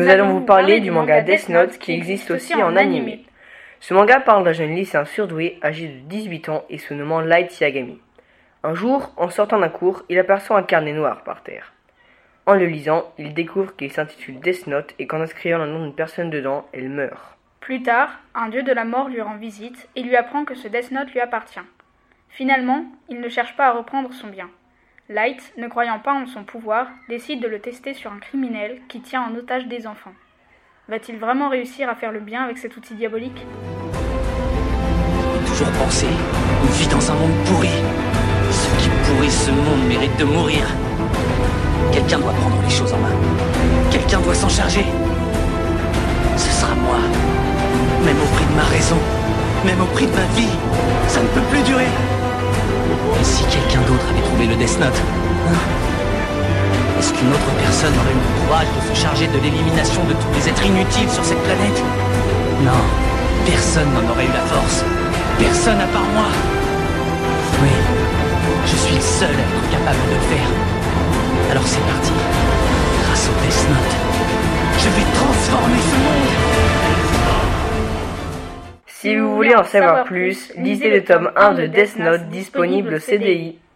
nous allons vous parler du manga Death Note qui existe aussi en animé. Ce manga parle d'un jeune lycéen surdoué âgé de 18 ans et se nommant Light Yagami. Un jour, en sortant d'un cours, il aperçoit un carnet noir par terre. En le lisant, il découvre qu'il s'intitule Death Note et qu'en inscrivant le nom d'une personne dedans, elle meurt. Plus tard, un dieu de la mort lui rend visite et lui apprend que ce Death Note lui appartient. Finalement, il ne cherche pas à reprendre son bien. Light, ne croyant pas en son pouvoir, décide de le tester sur un criminel qui tient en otage des enfants. Va-t-il vraiment réussir à faire le bien avec cet outil diabolique ? Toujours penser, on vit dans un monde pourri. Ceux qui pourrissent ce monde méritent de mourir. Quelqu'un doit prendre les choses en main. Quelqu'un doit s'en charger. Ce sera moi. Même au prix de ma raison. Même au prix de ma vie. Ça ne peut plus durer. Et si quelqu'un d'autre avait trouvé le Death Note, est-ce qu'une autre personne aurait eu le courage de se charger de l'élimination de tous les êtres inutiles sur cette planète? Non, personne n'en aurait eu la force. Personne à part moi. Oui, je suis le seul à être capable de le faire. Alors c'est parti. Grâce au Death Note, je vais transformer ce monde. Si vous voulez en savoir plus, lisez le tome 1 de Death Note disponible au CDI.